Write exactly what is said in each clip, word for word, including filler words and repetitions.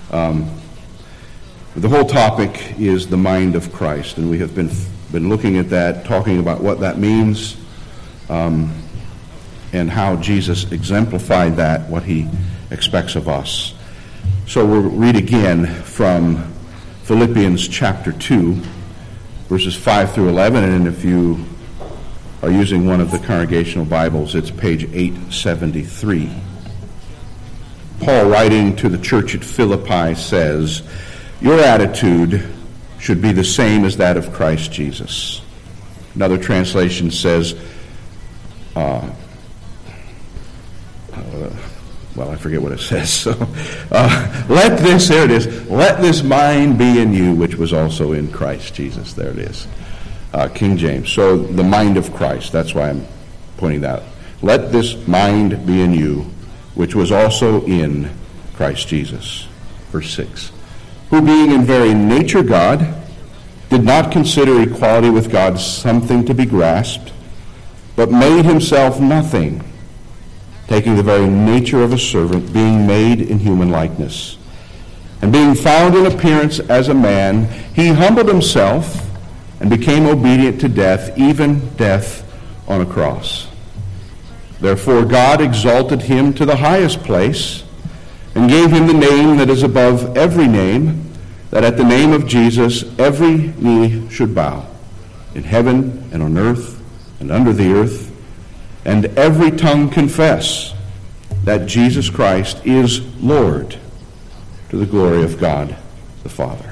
Um, the whole topic is the mind of Christ, and we have been been looking at that, talking about what that means, um, and how Jesus exemplified that, what he expects of us. So we'll read again from Philippians chapter two, verses five through eleven, and if you are using one of the congregational Bibles, it's page eight seventy-three. Paul, writing to the church at Philippi, says, "Your attitude should be the same as that of Christ Jesus." Another translation says, uh, uh, well, I forget what it says. So, uh, let this, there it is, let this mind be in you, which was also in Christ Jesus. There it is. Uh, King James. So the mind of Christ, that's why I'm pointing that out. Let this mind be in you, which was also in Christ Jesus. Verse six. Who being in very nature God, did not consider equality with God something to be grasped, but made himself nothing, taking the very nature of a servant, being made in human likeness. And being found in appearance as a man, he humbled himself and became obedient to death, even death on a cross. Therefore God exalted him to the highest place and gave him the name that is above every name, that at the name of Jesus every knee should bow, in heaven and on earth and under the earth, and every tongue confess that Jesus Christ is Lord, to the glory of God the Father.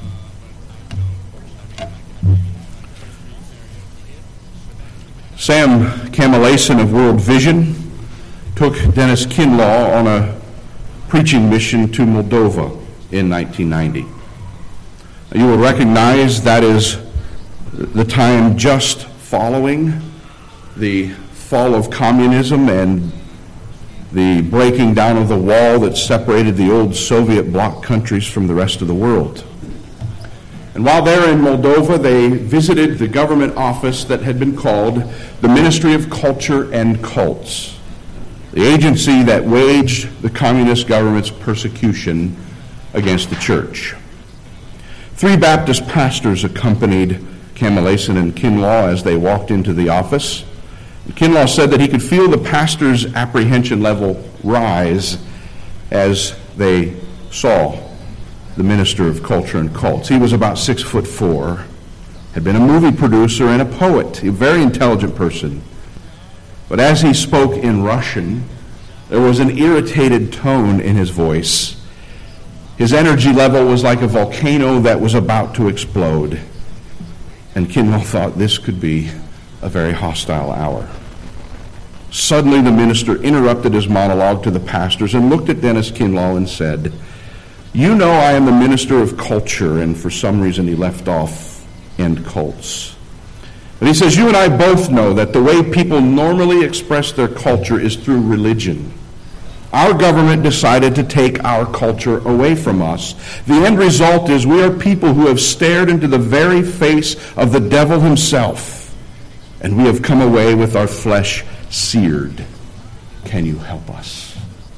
Sam Kamalason of World Vision took Dennis Kinlaw on a preaching mission to Moldova in nineteen ninety. You will recognize that is the time just following the fall of communism and the breaking down of the wall that separated the old Soviet bloc countries from the rest of the world. And while they're in Moldova, they visited the government office that had been called the Ministry of Culture and Cults, the agency that waged the communist government's persecution against the church. Three Baptist pastors accompanied Kamalason and Kinlaw as they walked into the office. And Kinlaw said that he could feel the pastors' apprehension level rise as they saw the minister of culture and cults. He was about six foot four, had been a movie producer and a poet, a very intelligent person. But as he spoke in Russian, there was an irritated tone in his voice. His energy level was like a volcano that was about to explode. And Kinlaw thought this could be a very hostile hour. Suddenly the minister interrupted his monologue to the pastors and looked at Dennis Kinlaw and said, "You know I am the minister of culture," and for some reason he left off "and cults." And he says, "You and I both know that the way people normally express their culture is through religion. Our government decided to take our culture away from us. The end result is we are people who have stared into the very face of the devil himself, and we have come away with our flesh seared. Can you help us?"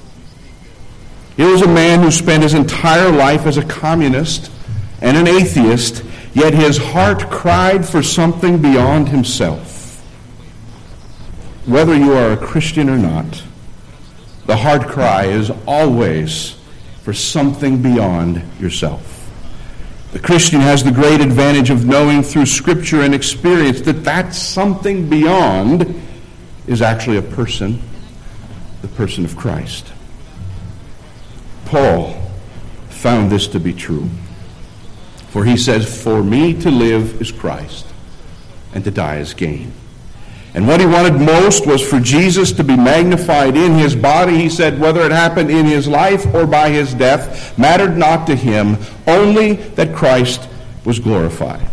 Here was a man who spent his entire life as a communist and an atheist, yet his heart cried for something beyond himself. Whether you are a Christian or not, the heart cry is always for something beyond yourself. The Christian has the great advantage of knowing through Scripture and experience that that something beyond is actually a person, the person of Christ. Paul found this to be true. For he says, "For me to live is Christ, and to die is gain." And what he wanted most was for Jesus to be magnified in his body. He said whether it happened in his life or by his death mattered not to him, only that Christ was glorified.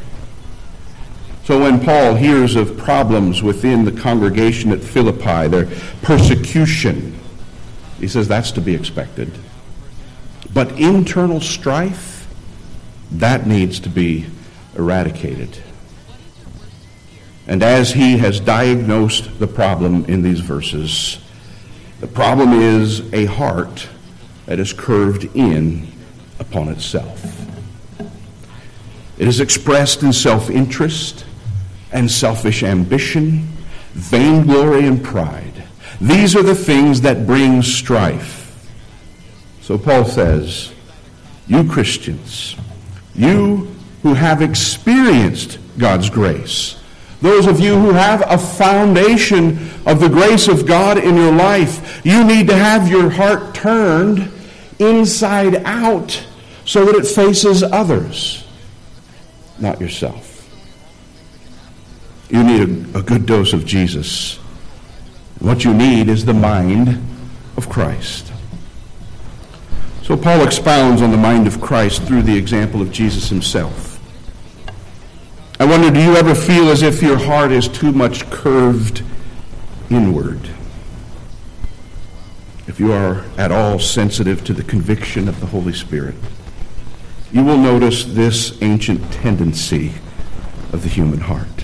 So when Paul hears of problems within the congregation at Philippi, their persecution, he says that's to be expected. But internal strife, that needs to be eradicated. And as he has diagnosed the problem in these verses, the problem is a heart that is curved in upon itself. It is expressed in self-interest and selfish ambition, vainglory and pride. These are the things that bring strife. So Paul says, you Christians, you who have experienced God's grace, those of you who have a foundation of the grace of God in your life, you need to have your heart turned inside out so that it faces others, not yourself. You need a, a good dose of Jesus. What you need is the mind of Christ. So Paul expounds on the mind of Christ through the example of Jesus himself. I wonder, do you ever feel as if your heart is too much curved inward? If you are at all sensitive to the conviction of the Holy Spirit, you will notice this ancient tendency of the human heart.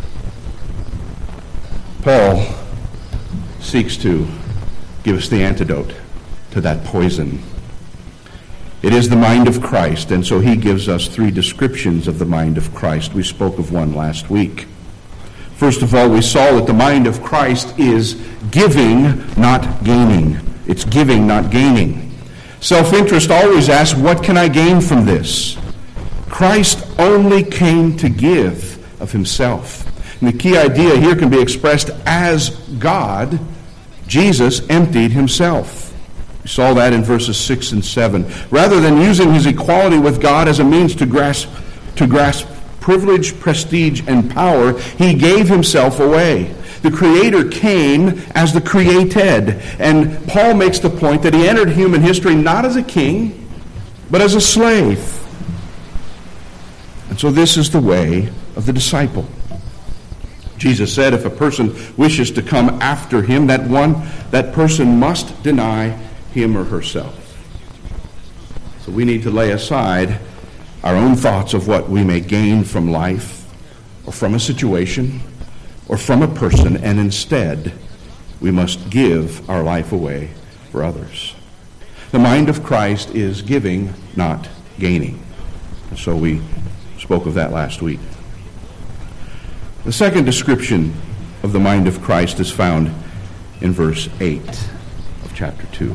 Paul seeks to give us the antidote to that poison. It is the mind of Christ, and so he gives us three descriptions of the mind of Christ. We spoke of one last week. First of all, we saw that the mind of Christ is giving, not gaining. It's giving, not gaining. Self-interest always asks, what can I gain from this? Christ only came to give of himself. And the key idea here can be expressed as God. Jesus emptied himself. We saw that in verses six and seven. Rather than using his equality with God as a means to grasp, to grasp privilege, prestige, and power, he gave himself away. The Creator came as the created. And Paul makes the point that he entered human history not as a king, but as a slave. And so this is the way of the disciple. Jesus said if a person wishes to come after him, that one, that person must deny him or herself. So we need to lay aside our own thoughts of what we may gain from life or from a situation or from a person, and instead we must give our life away for others. The mind of Christ is giving, not gaining. And so we spoke of that last week. The second description of the mind of Christ is found in verse eight of chapter two.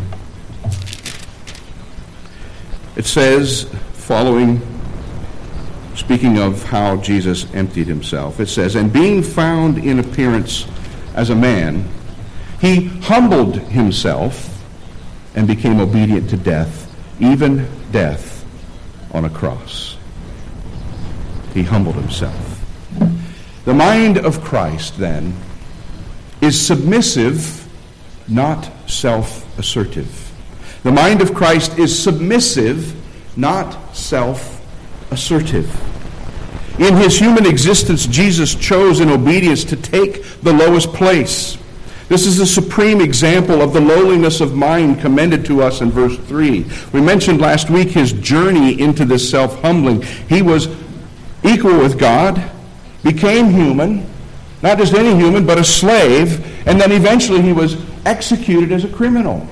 It says, following, speaking of how Jesus emptied himself, it says, and being found in appearance as a man, he humbled himself and became obedient to death, even death on a cross. He humbled himself. The mind of Christ, then, is submissive, not self-assertive. The mind of Christ is submissive, not self-assertive. In his human existence, Jesus chose in obedience to take the lowest place. This is the supreme example of the lowliness of mind commended to us in verse three. We mentioned last week his journey into this self-humbling. He was equal with God, became human, not just any human, but a slave, and then eventually he was executed as a criminal.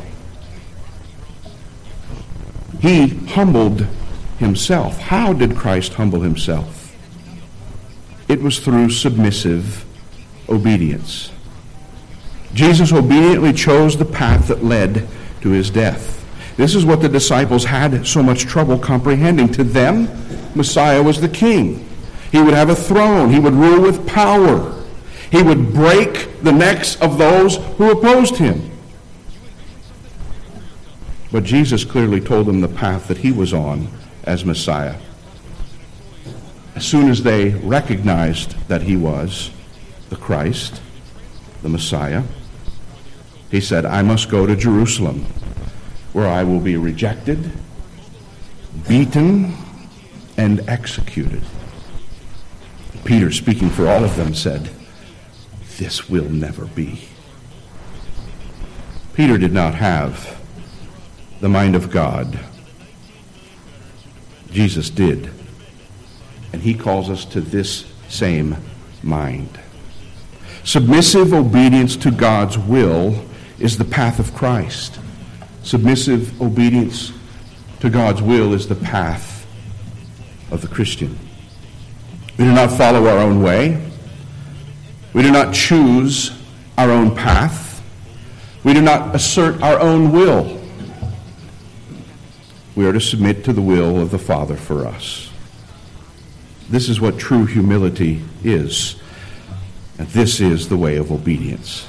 He humbled himself. How did Christ humble himself? It was through submissive obedience. Jesus obediently chose the path that led to his death. This is what the disciples had so much trouble comprehending. To them, Messiah was the king. He would have a throne. He would rule with power. He would break the necks of those who opposed him. But Jesus clearly told them the path that he was on as Messiah. As soon as they recognized that he was the Christ, the Messiah, he said, I must go to Jerusalem, where I will be rejected, beaten, and executed. Peter, speaking for all of them, said, this will never be. Peter did not have the mind of God. Jesus did. And he calls us to this same mind. Submissive obedience to God's will is the path of Christ. Submissive obedience to God's will is the path of the Christian. We do not follow our own way. We do not choose our own path. We do not assert our own will. We are to submit to the will of the Father for us. This is what true humility is. And this is the way of obedience.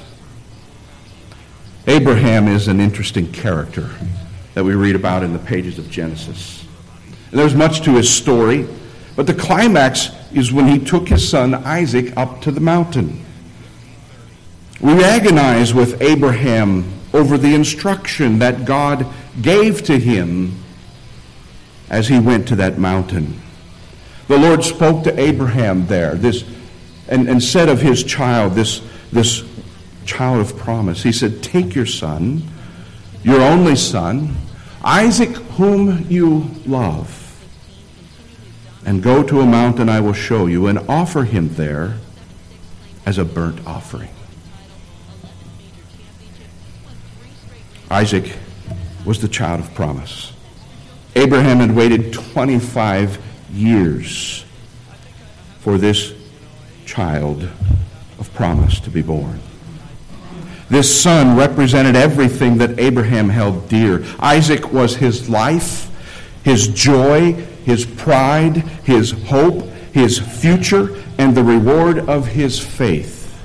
Abraham is an interesting character that we read about in the pages of Genesis. And there's much to his story, but the climax is when he took his son Isaac up to the mountain. We agonize with Abraham over the instruction that God gave to him as he went to that mountain. The Lord spoke to Abraham there, this, and, and said of his child, this, this child of promise, he said, "Take your son, your only son, Isaac, whom you love, and go to a mountain I will show you, and offer him there as a burnt offering." Isaac was the child of promise. Abraham had waited twenty-five years for this child of promise to be born. This son represented everything that Abraham held dear. Isaac was his life, his joy, his pride, his hope, his future, and the reward of his faith.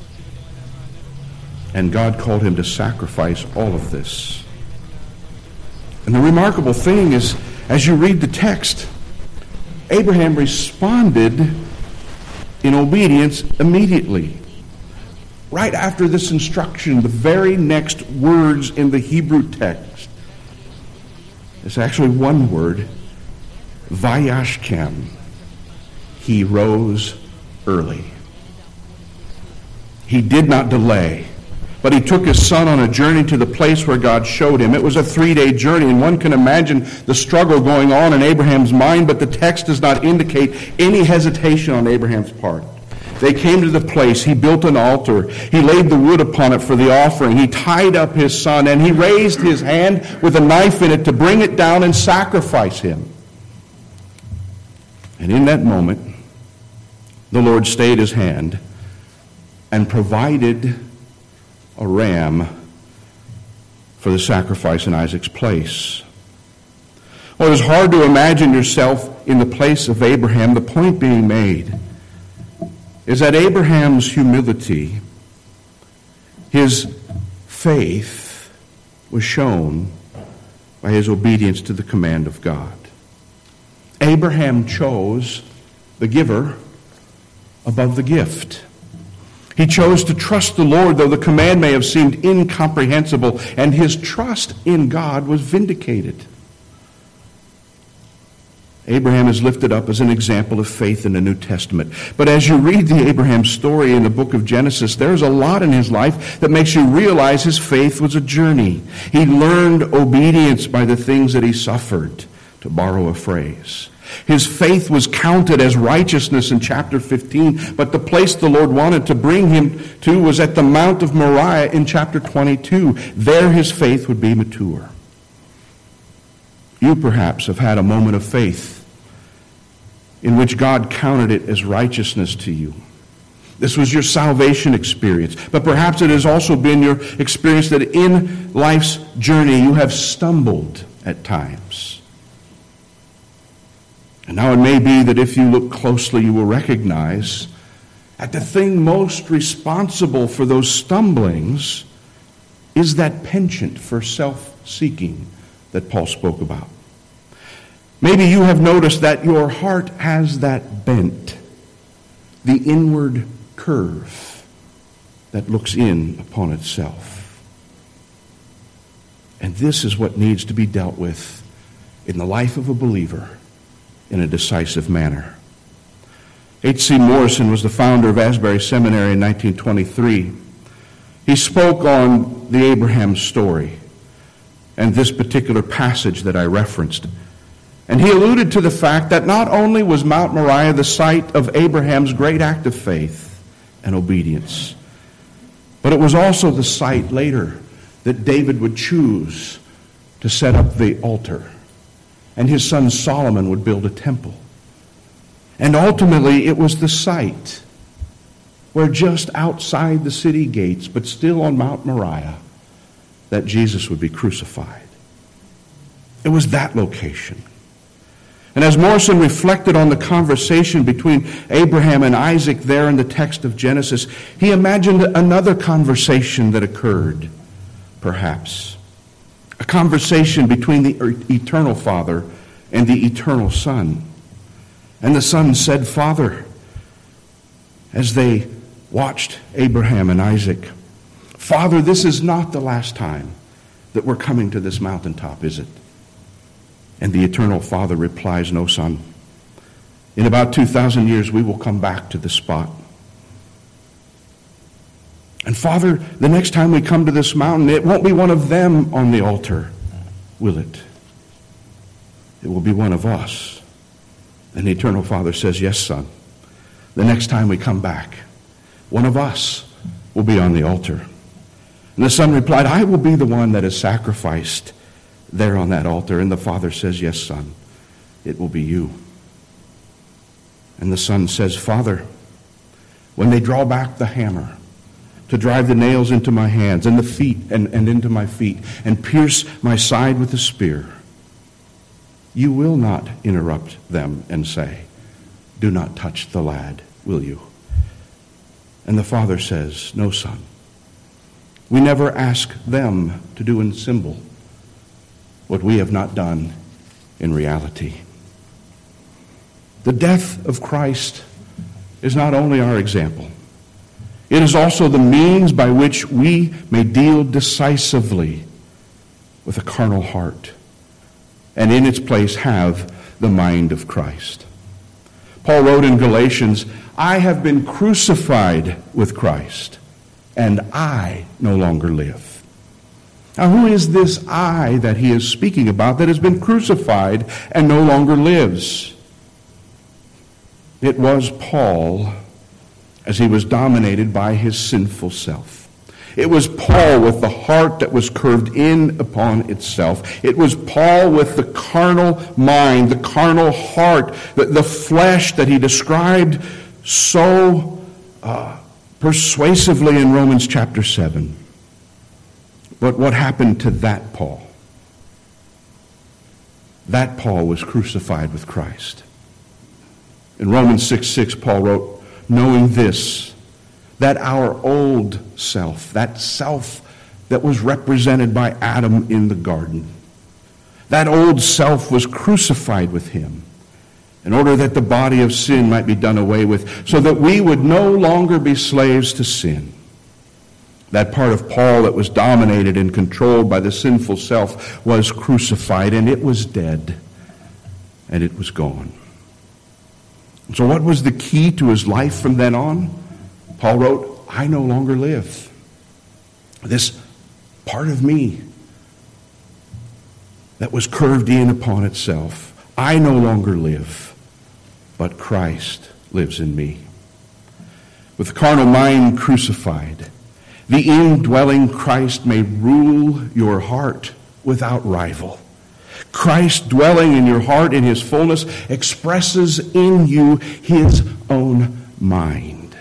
And God called him to sacrifice all of this. And the remarkable thing is, as you read the text, Abraham responded in obedience immediately. Right after this instruction, the very next words in the Hebrew text, it's actually one word, vayashkem. He rose early. He did not delay, but he took his son on a journey to the place where God showed him. It was a three-day journey, and one can imagine the struggle going on in Abraham's mind, but the text does not indicate any hesitation on Abraham's part. They came to the place. He built an altar. He laid the wood upon it for the offering. He tied up his son, and he raised his hand with a knife in it to bring it down and sacrifice him. And in that moment, the Lord stayed his hand and provided a ram for the sacrifice in Isaac's place. Well, it is hard to imagine yourself in the place of Abraham. The point being made is that Abraham's humility, his faith, was shown by his obedience to the command of God. Abraham chose the giver above the gift. He chose to trust the Lord, though the command may have seemed incomprehensible, and his trust in God was vindicated. Abraham is lifted up as an example of faith in the New Testament. But as you read the Abraham story in the book of Genesis, there's a lot in his life that makes you realize his faith was a journey. He learned obedience by the things that he suffered, to borrow a phrase. His faith was counted as righteousness in chapter fifteen, but the place the Lord wanted to bring him to was at the Mount of Moriah in chapter twenty-two. There his faith would be mature. You perhaps have had a moment of faith in which God counted it as righteousness to you. This was your salvation experience. But perhaps it has also been your experience that in life's journey you have stumbled at times. And now it may be that if you look closely, you will recognize that the thing most responsible for those stumblings is that penchant for self-seeking that Paul spoke about. Maybe you have noticed that your heart has that bent, the inward curve that looks in upon itself. And this is what needs to be dealt with in the life of a believer in a decisive manner. H C Morrison was the founder of Asbury Seminary in nineteen twenty-three. He spoke on the Abraham story and this particular passage that I referenced. And he alluded to the fact that not only was Mount Moriah the site of Abraham's great act of faith and obedience, but it was also the site later that David would choose to set up the altar and his son Solomon would build a temple. And ultimately, it was the site where just outside the city gates, but still on Mount Moriah, that Jesus would be crucified. It was that location. And as Morrison reflected on the conversation between Abraham and Isaac there in the text of Genesis, he imagined another conversation that occurred, perhaps. A conversation between the eternal Father and the eternal Son. And the Son said, "Father," as they watched Abraham and Isaac, "Father, this is not the last time that we're coming to this mountaintop, is it?" And the eternal Father replies, "No, son. In about two thousand years, we will come back to this spot. And Father, the next time we come to this mountain, it won't be one of them on the altar, will it? It will be one of us." And the eternal Father says, "Yes, son. The next time we come back, one of us will be on the altar." And the son replied, "I will be the one that is sacrificed there on that altar." And the Father says, "Yes, son, it will be you." And the son says, "Father, when they draw back the hammer to drive the nails into my hands and the feet and, and into my feet and pierce my side with a spear, you will not interrupt them and say, 'Do not touch the lad,' will you?" And the Father says, "No, son. We never ask them to do in symbol what we have not done in reality." The death of Christ is not only our example, it is also the means by which we may deal decisively with a carnal heart, and in its place have the mind of Christ. Paul wrote in Galatians, "I have been crucified with Christ, and I no longer live." Now, who is this I that he is speaking about that has been crucified and no longer lives? It was Paul, as he was dominated by his sinful self. It was Paul with the heart that was curved in upon itself. It was Paul with the carnal mind, the carnal heart, the, the flesh that he described so uh, persuasively in Romans chapter seven. But what happened to that Paul? That Paul was crucified with Christ. In Romans six six, Paul wrote, "Knowing this, that our old self, that self that was represented by Adam in the garden, that old self was crucified with him in order that the body of sin might be done away with, so that we would no longer be slaves to sin." That part of Paul that was dominated and controlled by the sinful self was crucified, and it was dead, and it was gone. So what was the key to his life from then on? Paul wrote, "I no longer live. This part of me that was curved in upon itself, I no longer live, but Christ lives in me." With the carnal mind crucified, the indwelling Christ may rule your heart without rival. Christ dwelling in your heart in his fullness expresses in you his own mind.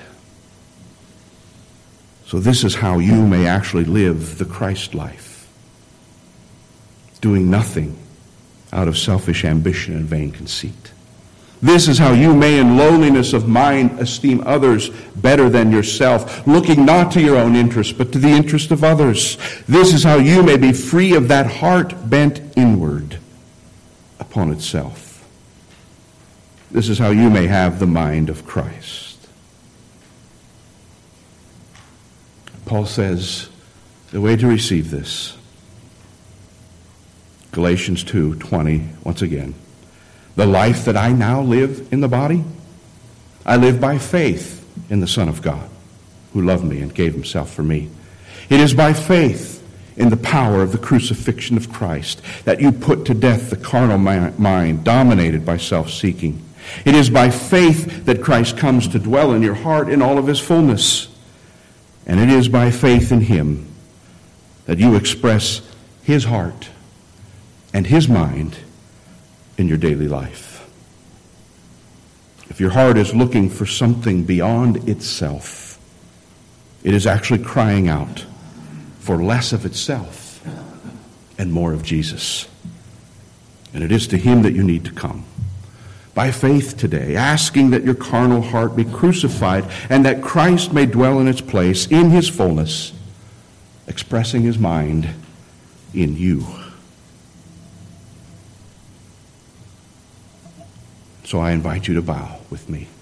So this is how you may actually live the Christ life, doing nothing out of selfish ambition and vain conceit. This is how you may in lowliness of mind esteem others better than yourself, looking not to your own interest, but to the interest of others. This is how you may be free of that heart bent inward upon itself. This is how you may have the mind of Christ. Paul says the way to receive this, Galatians two twenty, once again, "The life that I now live in the body, I live by faith in the Son of God, who loved me and gave himself for me. It is by faith in the power of the crucifixion of Christ that you put to death the carnal mind dominated by self-seeking. It is by faith that Christ comes to dwell in your heart in all of his fullness. And it is by faith in him that you express his heart and his mind in your daily life. If your heart is looking for something beyond itself, it is actually crying out for less of itself and more of Jesus. And it is to him that you need to come. By faith today, asking that your carnal heart be crucified and that Christ may dwell in its place in his fullness, expressing his mind in you. So I invite you to bow with me.